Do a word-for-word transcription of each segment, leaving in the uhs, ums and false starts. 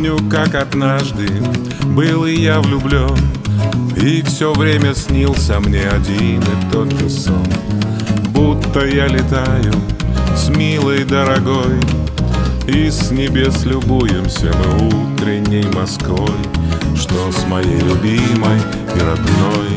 Помню, как однажды был и я влюблен, и все время снился мне один и тот же сон. Будто я летаю с милой дорогой, и с небес любуемся мы утренней Москвой, что с моей любимой и родной.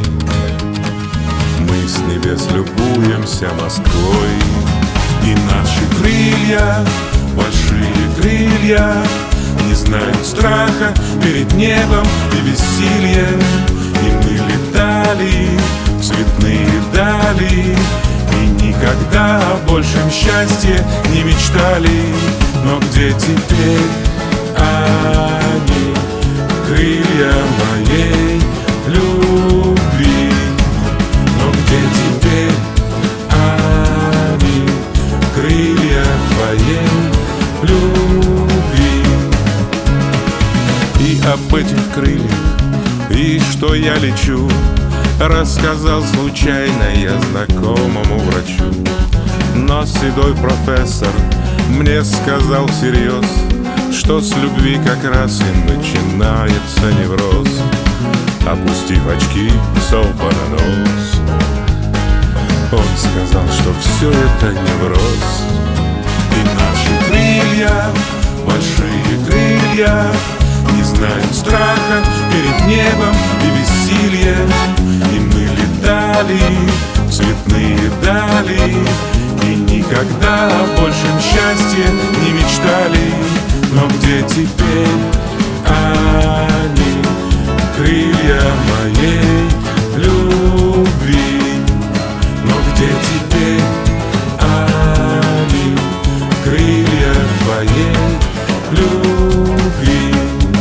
Мы с небес любуемся Москвой. И наши крылья, большие крылья, не знают страха перед небом и бессильем. И мы летали в цветные дали, и никогда о большем счастье не мечтали. Но где теперь они, крылья моей любви? Но где теперь они, крылья твоей любви? И об этих крыльях, и что я лечу, рассказал случайно я знакомому врачу. Но седой профессор мне сказал всерьез, что с любви как раз и начинается невроз. Опустив очки, солба на нос, он сказал, что все это невроз. И наши крылья, большие крылья, не знают страха перед небом и бессильем. И мы летали в цветные дали, и никогда о большем счастье не мечтали. Но где теперь они, крылья моей любви? Но где теперь они, крылья твоей любви?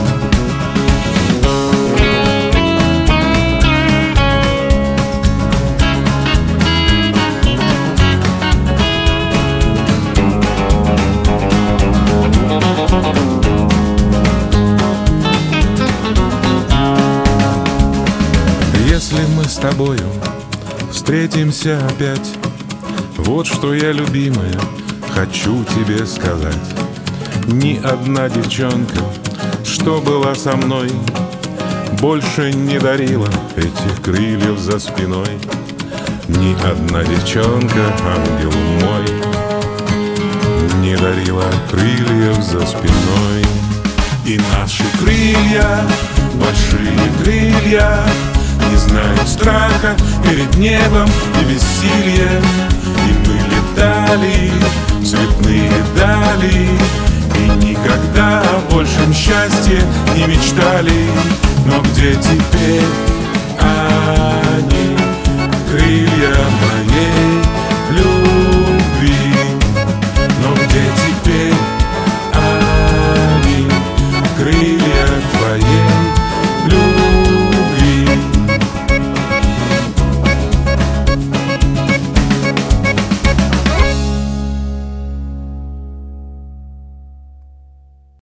Если мы с тобою встретимся опять, вот что я, любимая, хочу тебе сказать. Ни одна девчонка, что была со мной, больше не дарила этих крыльев за спиной. Ни одна девчонка, ангел мой, не дарила крыльев за спиной. И наши крылья, большие крылья, не знают страха перед небом и бессильем. И мы летали в цветные дали, и никогда о большем счастье не мечтали. Но где теперь